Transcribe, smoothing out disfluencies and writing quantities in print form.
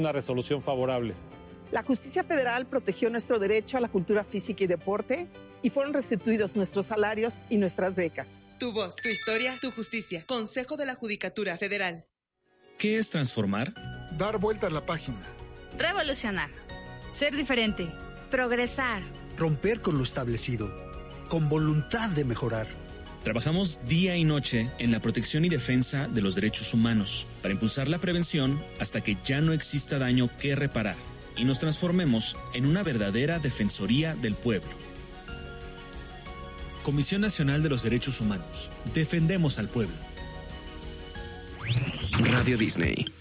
Una resolución favorable. La justicia federal protegió nuestro derecho a la cultura física y deporte y fueron restituidos nuestros salarios y nuestras becas. Tu voz, tu historia, tu justicia. Consejo de la Judicatura Federal. ¿Qué es transformar? Dar vuelta a la página. Revolucionar. Ser diferente. Progresar. Romper con lo establecido. Con voluntad de mejorar. Trabajamos día y noche en la protección y defensa de los derechos humanos para impulsar la prevención hasta que ya no exista daño que reparar y nos transformemos en una verdadera defensoría del pueblo. Comisión Nacional de los Derechos Humanos. Defendemos al pueblo. Radio Disney.